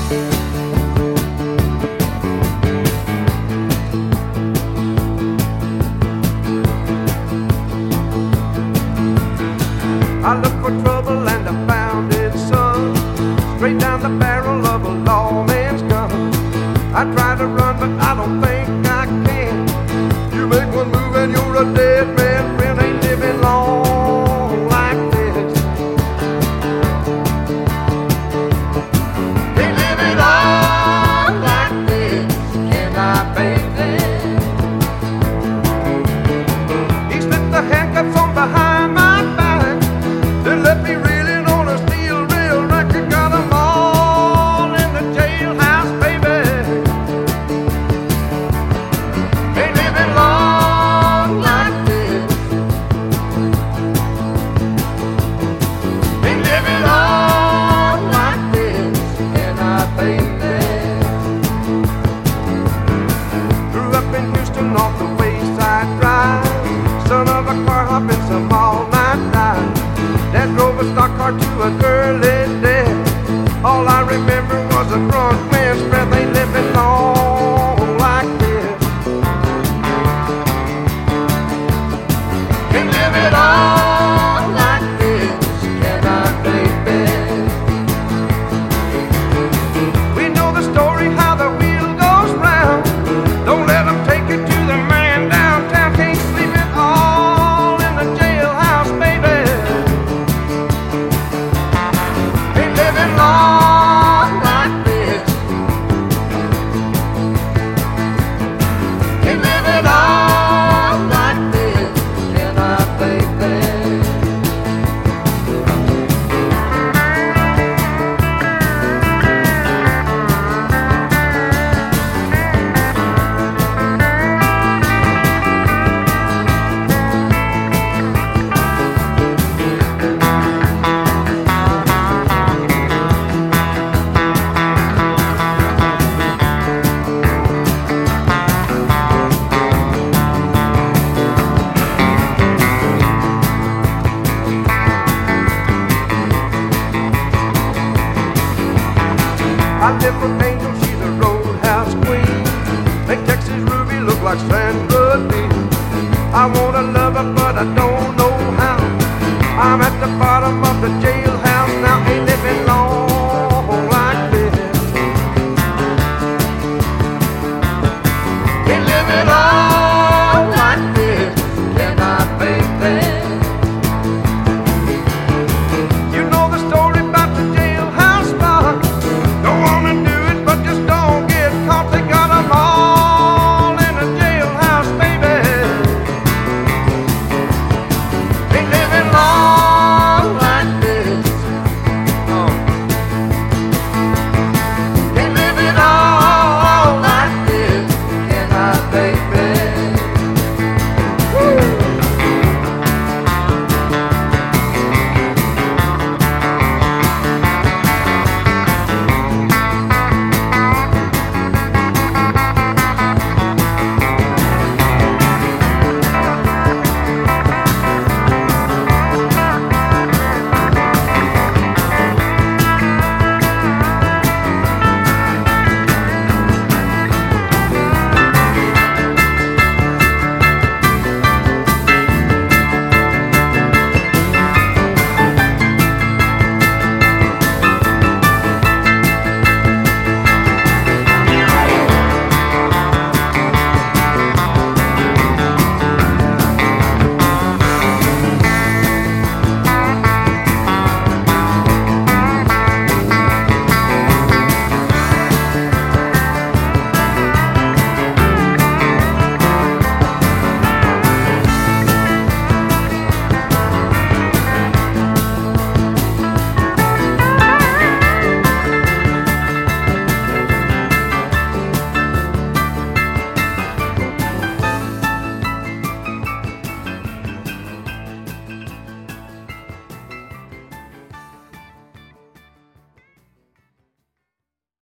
I looked for trouble and I found it, son, straight down the barrel of a lawman's gun. I tried to run, but I don't think I can. You make one move and you're a dead man. Friend, ain't living long like this. Ain't living long like this, can I, baby? He slipped the handcuffs on behind my back, then left me reeling on a steel rail rack. I got 'em all in the jailhouse, baby. Ain't living long like this. Ain't living long like this, can I, baby? Grew up in Houston off the Wayside Drive, son of a car hopping some all-night dive. Dad drove a stock car to an early death. All I remember was a drunk man's breath. Ain't living long like this. Ain't living long like this, can I, baby? We know the story how the wheel goes round. Don't let 'em take you to the man downtown. Can't sleep it all in the jailhouse, baby. Ain't living long like this. Ain't living long like this, can I, baby? I live for Angel, she's a roadhouse queen. Make Texas Ruby look like Sandra Dee. I wanna love her, but I don't know how. I'm at the bottom of the